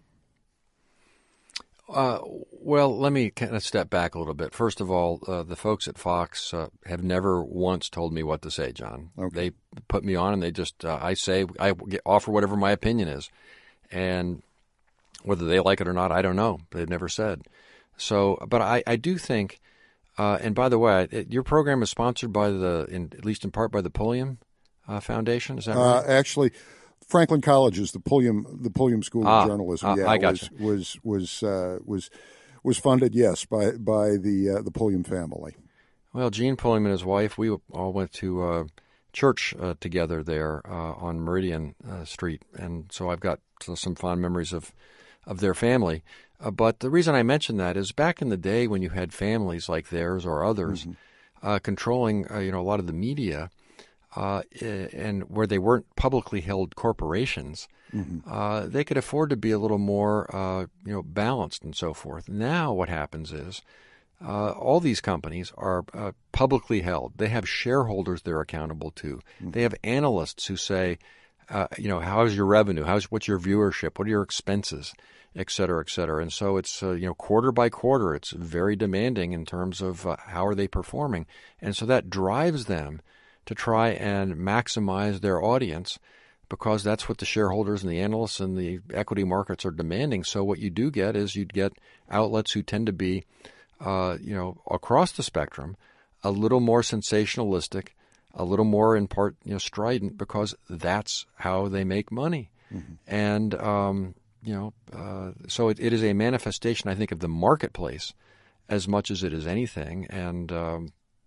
Uh, well, let me kind of step back a little bit. First of all, uh, the folks at Fox uh, have never once told me what to say, John. Okay. They put me on, and they just uh, I say I get, offer whatever my opinion is, and whether they like it or not, I don't know. They've never said. So, but I, I do think, uh, and by the way, it, your program is sponsored by the, in, at least in part, by the Pulliam uh, Foundation. Is that right? Uh, actually, Franklin College is the Pulliam, the Pulliam School ah, of Journalism. Uh, yeah, I got was you. was was uh, was was funded, yes, by by the uh, the Pulliam family. Well, Gene Pulliam and his wife, we all went to uh, church uh, together there uh, on Meridian uh, Street, and so I've got some fond memories of of their family. Uh, but the reason I mention that is back in the day when you had families like theirs or others mm-hmm. uh, controlling, uh, you know, a lot of the media, uh, and where they weren't publicly held corporations, mm-hmm. uh, they could afford to be a little more, uh, you know, balanced and so forth. Now what happens is uh, all these companies are uh, publicly held. They have shareholders they're accountable to. Mm-hmm. They have analysts who say, uh, you know, how's your revenue? How's what's your viewership? What are your expenses? Et cetera, et cetera. And so it's, uh, you know, quarter by quarter, it's very demanding in terms of uh, how are they performing. And so that drives them to try and maximize their audience because that's what the shareholders and the analysts and the equity markets are demanding. So what you do get is you'd get outlets who tend to be, uh, you know, across the spectrum, a little more sensationalistic, a little more in part, you know, strident because that's how they make money. Mm-hmm. And, um, You know, uh, so it, it is a manifestation, I think, of the marketplace as much as it is anything. And um,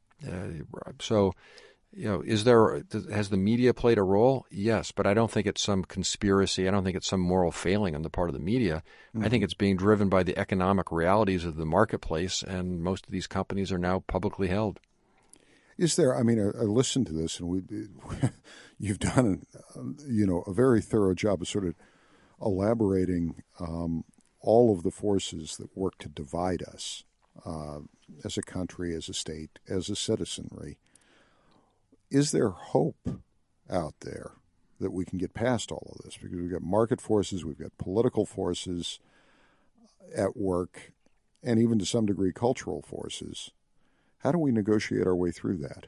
uh, so, you know, is there has the media played a role? Yes, but I don't think it's some conspiracy. I don't think it's some moral failing on the part of the media. Mm-hmm. I think it's being driven by the economic realities of the marketplace, and most of these companies are now publicly held. Is there? I mean, I, I listened to this, and we, you've done, you know, a very thorough job of sort of elaborating um, all of the forces that work to divide us uh, as a country, as a state, as a citizenry. Is there hope out there that we can get past all of this? Because we've got market forces, we've got political forces at work, and even to some degree cultural forces. How do we negotiate our way through that?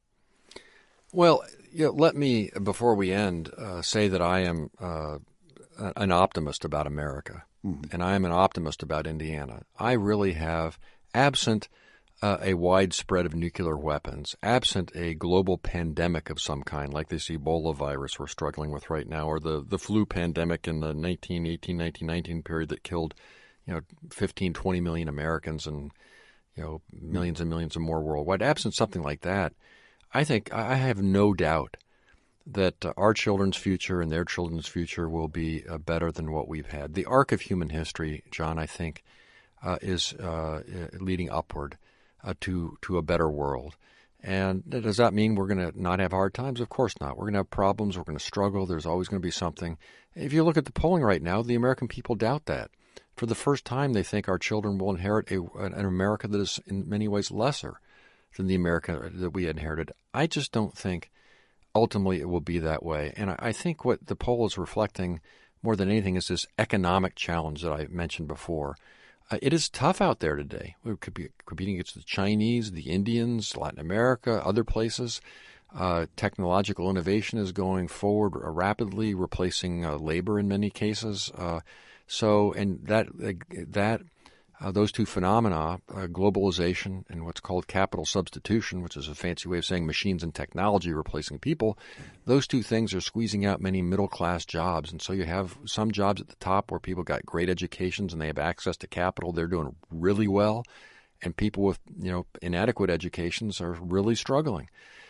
Well, you know, let me, before we end, uh, say that I am uh, an optimist about America, mm-hmm. and I am an optimist about Indiana. I really have, absent uh, a widespread of nuclear weapons, absent a global pandemic of some kind, like this Ebola virus we're struggling with right now, or the, the flu pandemic in the nineteen eighteen, nineteen nineteen period that killed, you know, fifteen, twenty million Americans and, you know, millions and millions and more worldwide. Absent something like that, I think I have no doubt that uh, our children's future and their children's future will be uh, better than what we've had. The arc of human history, John, I think, uh, is uh, leading upward uh, to to a better world. And does that mean we're going to not have hard times? Of course not. We're going to have problems. We're going to struggle. There's always going to be something. If you look at the polling right now, the American people doubt that. for the first time, they think our children will inherit a, an America that is in many ways lesser than the America that we inherited. I just don't think ultimately it will be that way. And I, I think what the poll is reflecting more than anything is this economic challenge that I mentioned before. Uh, it is tough out there today. We could be competing against the Chinese, the Indians, Latin America, other places. Uh, technological innovation is going forward uh, rapidly, replacing uh, labor in many cases. Uh, so, and that uh, that uh, those two phenomena, uh, globalization and what's called capital substitution, which is a fancy way of saying machines and technology replacing people, those two things are squeezing out many middle-class jobs. And so you have some jobs at the top where people got great educations and they have access to capital. They're doing really well. And people with, you know, inadequate educations are really struggling.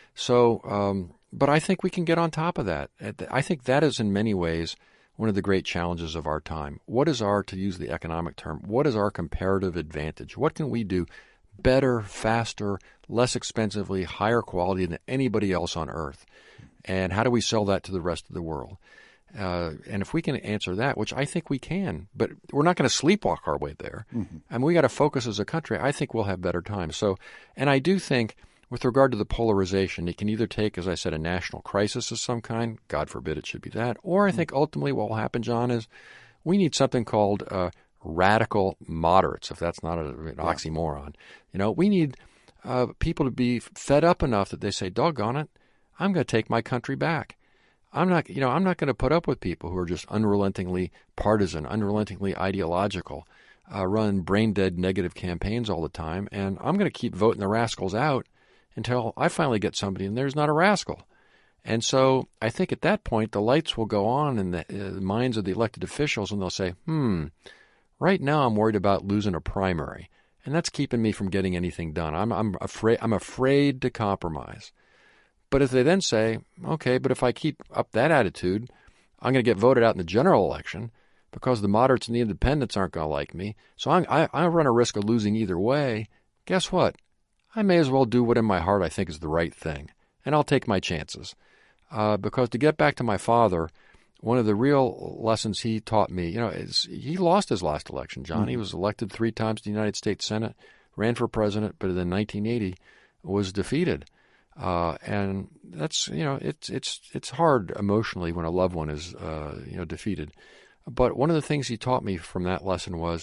So, um, but I think we can get on top of that. I think that is in many ways one of the great challenges of our time. What is our, to use the economic term, what is our comparative advantage? What can we do better, faster, less expensively, higher quality than anybody else on earth? And how do we sell that to the rest of the world? Uh, and if we can answer that, which I think we can, but we're not going to sleepwalk our way there. Mm-hmm. I mean, we got to focus as a country. I think we'll have better times. So, and I do think with regard to the polarization, it can either take, as I said, a national crisis of some kind. God forbid it should be that. Or I think ultimately what will happen, John, is we need something called uh, radical moderates, if that's not a, an yeah. oxymoron. You know, we need uh, people to be fed up enough that they say, doggone it, I'm going to take my country back. I'm not, you know, I'm not going to put up with people who are just unrelentingly partisan, unrelentingly ideological, uh, run brain-dead negative campaigns all the time, and I'm going to keep voting the rascals out until I finally get somebody and there's not a rascal. And so I think at that point the lights will go on in the, uh, the minds of the elected officials, and they'll say, hmm, right now I'm worried about losing a primary, and that's keeping me from getting anything done. I'm, I'm afraid, I'm afraid to compromise. But if they then say, okay, but if I keep up that attitude, I'm going to get voted out in the general election because the moderates and the independents aren't going to like me, so I'm, I, I run a risk of losing either way, guess what? I may as well do what in my heart I think is the right thing, and I'll take my chances. Uh, because to get back to my father, one of the real lessons he taught me, you know, is he lost his last election, John. Mm-hmm. He was elected three times to the United States Senate, ran for president, but in nineteen eighty was defeated. Uh, and that's, you know, it's it's it's hard emotionally when a loved one is, uh, you know, defeated. But one of the things he taught me from that lesson was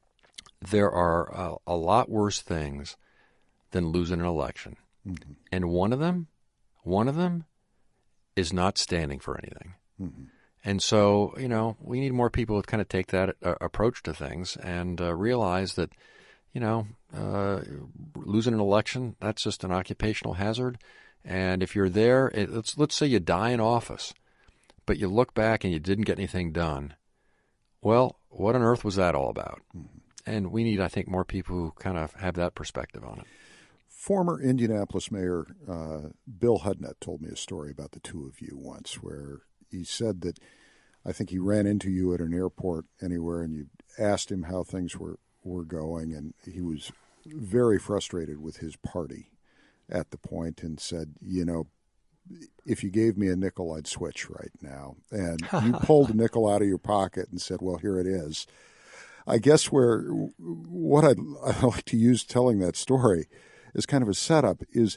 there are uh, a lot worse things than losing an election. Mm-hmm. And one of them, one of them is not standing for anything. Mm-hmm. And so, you know, we need more people to kind of take that uh, approach to things and uh, realize that, you know, uh, losing an election, that's just an occupational hazard. And if you're there, it, let's let's say you die in office, but you look back and you didn't get anything done. Well, what on earth was that all about? Mm-hmm. And we need, I think, more people who kind of have that perspective on it. Former Indianapolis Mayor uh, Bill Hudnut told me a story about the two of you once, where he said that I think he ran into you at an airport anywhere, and you asked him how things were, were going, and he was very frustrated with his party at the point and said, you know, if you gave me a nickel, I'd switch right now. And you pulled a nickel out of your pocket and said, well, here it is. I guess where what I'd, I'd like to use telling that story as kind of a setup is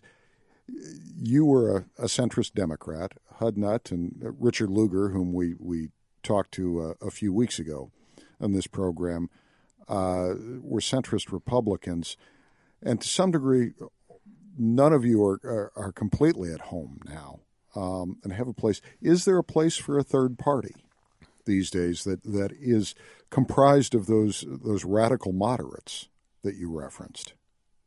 you were a, a centrist Democrat, Hudnut and Richard Lugar, whom we, we talked to a, a few weeks ago on this program, uh, were centrist Republicans. And to some degree, none of you are, are, are completely at home now um, and have a place. Is there a place for a third party these days that, that is comprised of those those radical moderates that you referenced?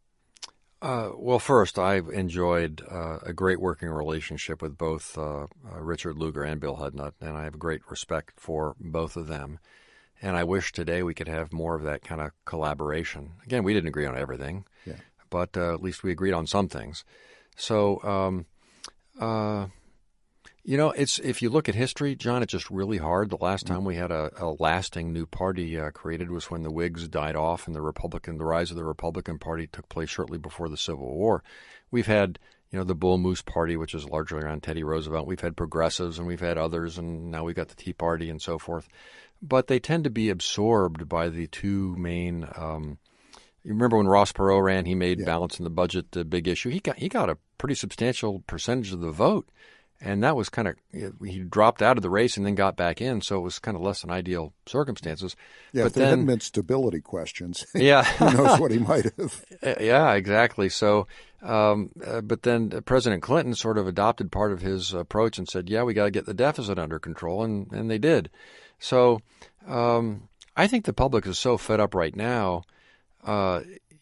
Uh, well, first, I've enjoyed uh, a great working relationship with both uh, uh, Richard Lugar and Bill Hudnut, and I have great respect for both of them. And I wish today we could have more of that kind of collaboration. Again, we didn't agree on everything, yeah. but uh, at least we agreed on some things. So, um, uh, you know, it's if you look at history, John, it's just really hard. The last time we had a, a lasting new party uh, created was when the Whigs died off and the Republican, the rise of the Republican Party took place shortly before the Civil War. We've had, you know, the Bull Moose Party, which is largely around Teddy Roosevelt. We've had progressives and we've had others, and now we've got the Tea Party and so forth. But they tend to be absorbed by the two main. Um, you remember when Ross Perot ran, he made yeah. balancing the budget the big issue. He got he got a pretty substantial percentage of the vote, and that was kind of he dropped out of the race and then got back in, so it was kind of less than ideal circumstances. Yeah, but if they then, hadn't been stability questions, yeah, who knows what he might have. Yeah, exactly. So, um, uh, but then President Clinton sort of adopted part of his approach and said, "Yeah, we got to get the deficit under control," and and they did. So um, I think the public is so fed up right now. Uh,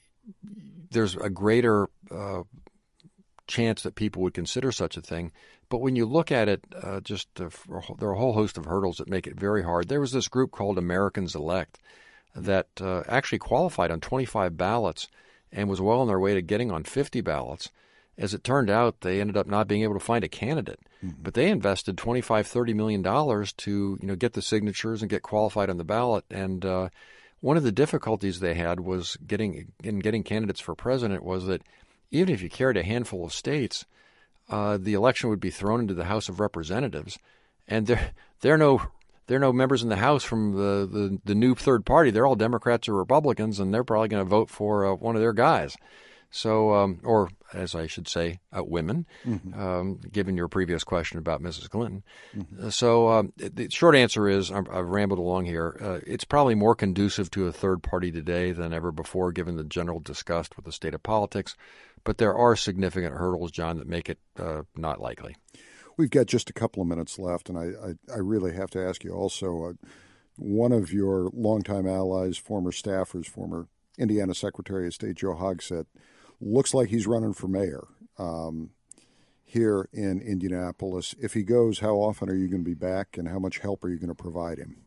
there's a greater uh, chance that people would consider such a thing. But when you look at it, uh, just uh, there are a whole host of hurdles that make it very hard. There was this group called Americans Elect that uh, actually qualified on twenty-five ballots and was well on their way to getting on fifty ballots. As it turned out, they ended up not being able to find a candidate. Mm-hmm. But they invested twenty-five, thirty million dollars to, you know, get the signatures and get qualified on the ballot. And uh, one of the difficulties they had was getting in getting candidates for president was that even if you carried a handful of states, uh, the election would be thrown into the House of Representatives, and there there are no there are no members in the House from the, the, the new third party. They're all Democrats or Republicans, and they're probably going to vote for uh, one of their guys. So, um, or as I should say, uh, women, mm-hmm. um, given your previous question about Missus Clinton. Mm-hmm. Uh, so um, the short answer is, I'm, I've rambled along here, uh, it's probably more conducive to a third party today than ever before, given the general disgust with the state of politics. But there are significant hurdles, John, that make it uh, not likely. We've got just a couple of minutes left, and I, I, I really have to ask you also, uh, one of your longtime allies, former staffers, former Indiana Secretary of State Joe Hogsett, looks like he's running for mayor um, here in Indianapolis. If he goes, how often are you going to be back, and how much help are you going to provide him?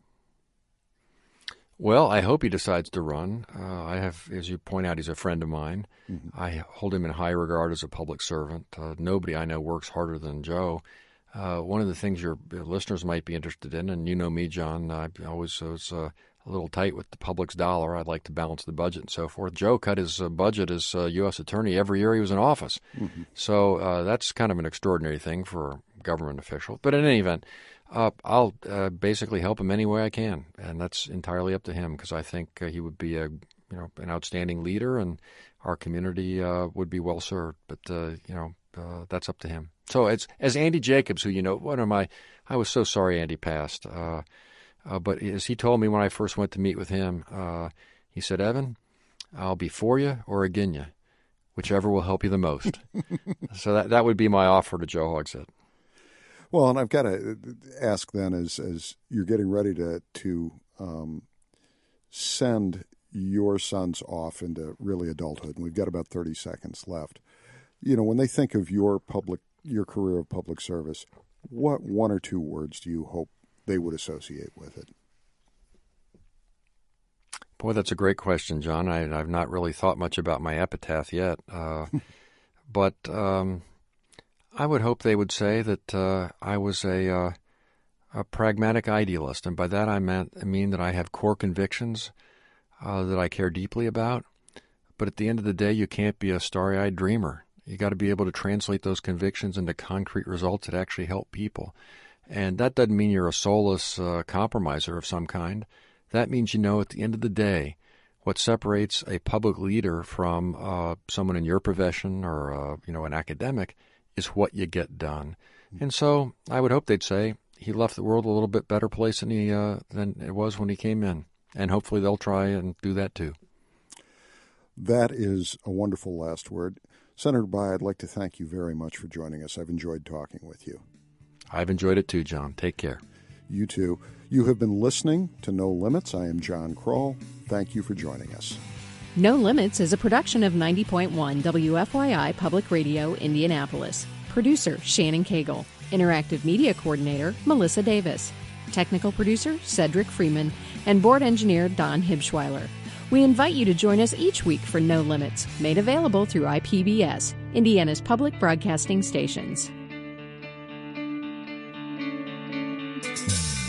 Well, I hope he decides to run. Uh, I have, as you point out, he's a friend of mine. Mm-hmm. I hold him in high regard as a public servant. Uh, nobody I know works harder than Joe. Uh, one of the things your listeners might be interested in, and you know me, John, I always was uh, a little tight with the public's dollar. I'd like to balance the budget and so forth. Joe cut his uh, budget as uh, U S attorney every year he was in office. Mm-hmm. So uh, that's kind of an extraordinary thing for a government official. But in any event, uh, I'll uh, basically help him any way I can, and that's entirely up to him, because I think uh, he would be a you know an outstanding leader, and our community uh, would be well served. But uh, you know uh, that's up to him. So it's as Andy Jacobs, who you know, one of my, I was so sorry Andy passed. Uh, Uh, but as he told me when I first went to meet with him, uh, he said, "Evan, I'll be for you or against you, whichever will help you the most." So that that would be my offer to Joe Hogsett. Well, and I've got to ask then, as as you're getting ready to to um, send your sons off into really adulthood, and we've got about thirty seconds left. You know, when they think of your public, your career of public service, what one or two words do you hope they would associate with it? Boy, that's a great question, John. I, I've not really thought much about my epitaph yet. Uh, but um, I would hope they would say that uh, I was a, uh, a pragmatic idealist. And by that I, meant, I mean that I have core convictions uh, that I care deeply about. But at the end of the day, you can't be a starry-eyed dreamer. You got to be able to translate those convictions into concrete results that actually help people. And that doesn't mean you're a soulless uh, compromiser of some kind. That means, you know, at the end of the day, what separates a public leader from uh, someone in your profession or, uh, you know, an academic is what you get done. And so I would hope they'd say he left the world a little bit better place than, he, uh, than it was when he came in. And hopefully they'll try and do that too. That is a wonderful last word. Senator Bayh, I'd like to thank you very much for joining us. I've enjoyed talking with you. I've enjoyed it too, John. Take care. You too. You have been listening to No Limits. I am John Kroll. Thank you for joining us. No Limits is a production of ninety point one W F Y I Public Radio, Indianapolis. Producer, Shannon Cagle. Interactive Media Coordinator, Melissa Davis. Technical Producer, Cedric Freeman. And Board Engineer, Don Hibschweiler. We invite you to join us each week for No Limits, made available through I P B S, Indiana's public broadcasting stations.